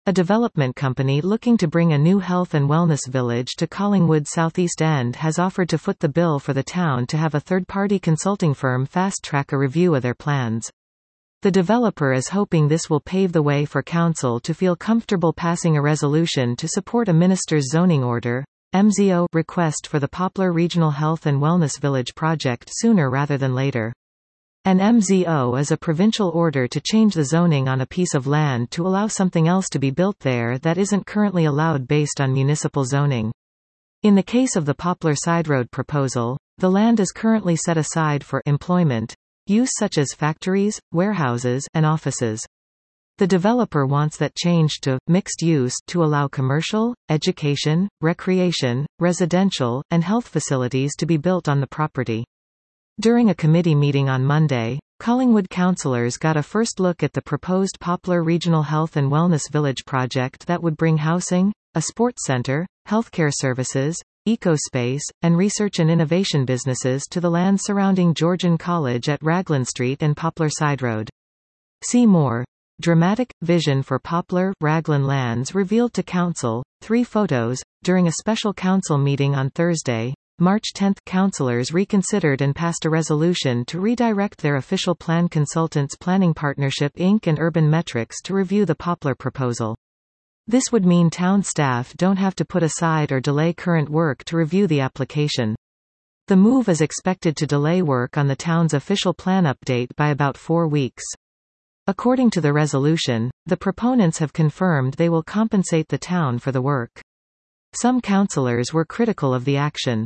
A development company looking to bring a new health and wellness village to Collingwood's southeast end has offered to foot the bill for the town to have a third-party consulting firm fast-track a review of their plans. The developer is hoping this will pave the way for council to feel comfortable passing a resolution to support a minister's zoning order (MZO) request for the Poplar Regional Health and Wellness Village project sooner rather than later. An MZO is a provincial order to change the zoning on a piece of land to allow something else to be built there that isn't currently allowed based on municipal zoning. In the case of the Poplar Side Road proposal, the land is currently set aside for employment use such as factories, warehouses, and offices. The developer wants that changed to mixed use to allow commercial, education, recreation, residential, and health facilities to be built on the property. During a committee meeting on Monday, Collingwood councillors got a first look at the proposed Poplar Regional Health and Wellness Village project that would bring housing, a sports centre, healthcare services, eco-space, and research and innovation businesses to the land surrounding Georgian College at Raglan Street and Poplar Side Road. See more. Dramatic vision for Poplar Raglan lands revealed to council. 3 photos. During a special council meeting on Thursday, March 10, councillors reconsidered and passed a resolution to redirect their official plan consultants Planning Partnership Inc. and Urban Metrics to review the Poplar proposal. This would mean town staff don't have to put aside or delay current work to review the application. The move is expected to delay work on the town's official plan update by about 4 weeks. According to the resolution, the proponents have confirmed they will compensate the town for the work. Some councillors were critical of the action.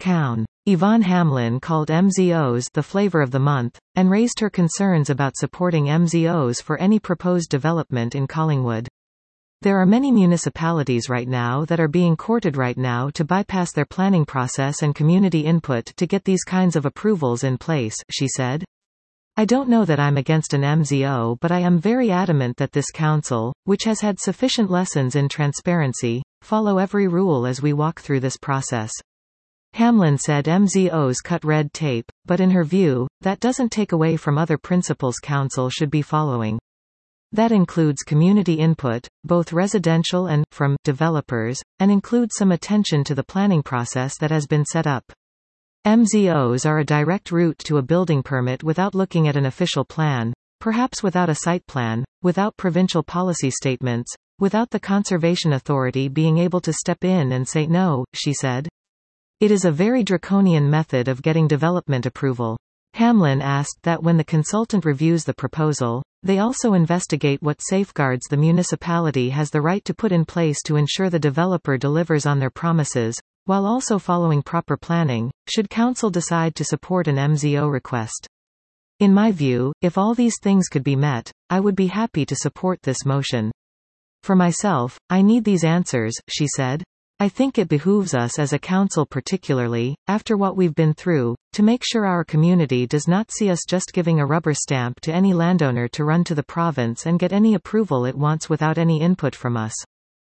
Yvonne Hamlin called MZOs the flavour of the month, and raised her concerns about supporting MZOs for any proposed development in Collingwood. There are many municipalities right now that are being courted right now to bypass their planning process and community input to get these kinds of approvals in place, she said. I don't know that I'm against an MZO, but I am very adamant that this council, which has had sufficient lessons in transparency, follow every rule as we walk through this process. Hamlin said MZOs cut red tape, but in her view, that doesn't take away from other principles council should be following. That includes community input, both residential and, from, developers, and includes some attention to the planning process that has been set up. MZOs are a direct route to a building permit without looking at an official plan, perhaps without a site plan, without provincial policy statements, without the Conservation Authority being able to step in and say no, she said. It is a very draconian method of getting development approval. Hamlin asked that when the consultant reviews the proposal, they also investigate what safeguards the municipality has the right to put in place to ensure the developer delivers on their promises, while also following proper planning, should council decide to support an MZO request. In my view, if all these things could be met, I would be happy to support this motion. For myself, I need these answers, she said. I think it behooves us as a council particularly, after what we've been through, to make sure our community does not see us just giving a rubber stamp to any landowner to run to the province and get any approval it wants without any input from us.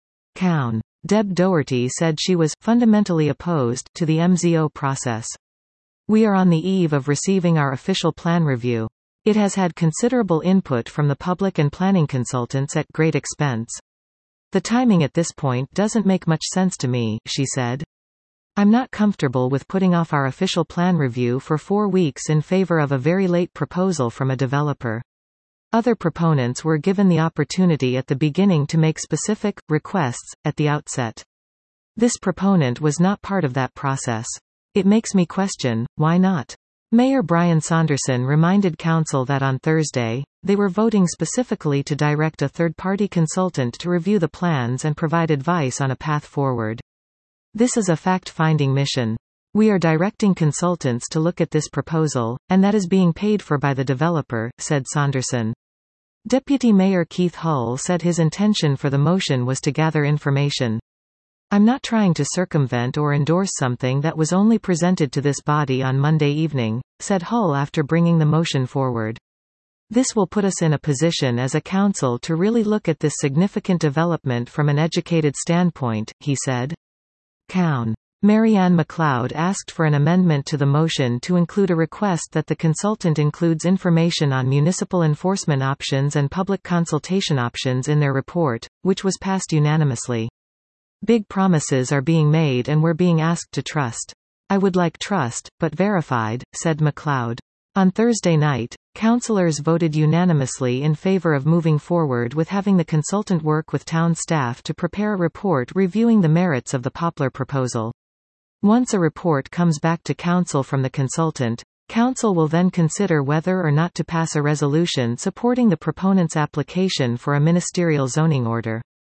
Deb Doherty said she was fundamentally opposed to the MZO process. We are on the eve of receiving our official plan review. It has had considerable input from the public and planning consultants at great expense. The timing at this point doesn't make much sense to me, she said. I'm not comfortable with putting off our official plan review for 4 weeks in favor of a very late proposal from a developer. Other proponents were given the opportunity at the beginning to make specific requests at the outset. This proponent was not part of that process. It makes me question, why not? Mayor Brian Saunderson reminded council that on Thursday, they were voting specifically to direct a third-party consultant to review the plans and provide advice on a path forward. This is a fact-finding mission. We are directing consultants to look at this proposal, and that is being paid for by the developer, said Saunderson. Deputy Mayor Keith Hull said his intention for the motion was to gather information. I'm not trying to circumvent or endorse something that was only presented to this body on Monday evening, said Hull after bringing the motion forward. This will put us in a position as a council to really look at this significant development from an educated standpoint, he said. Marianne McLeod asked for an amendment to the motion to include a request that the consultant includes information on municipal enforcement options and public consultation options in their report, which was passed unanimously. Big promises are being made and we're being asked to trust. I would like trust, but verified, said McLeod. On Thursday night, councillors voted unanimously in favour of moving forward with having the consultant work with town staff to prepare a report reviewing the merits of the Poplar proposal. Once a report comes back to council from the consultant, council will then consider whether or not to pass a resolution supporting the proponent's application for a ministerial zoning order.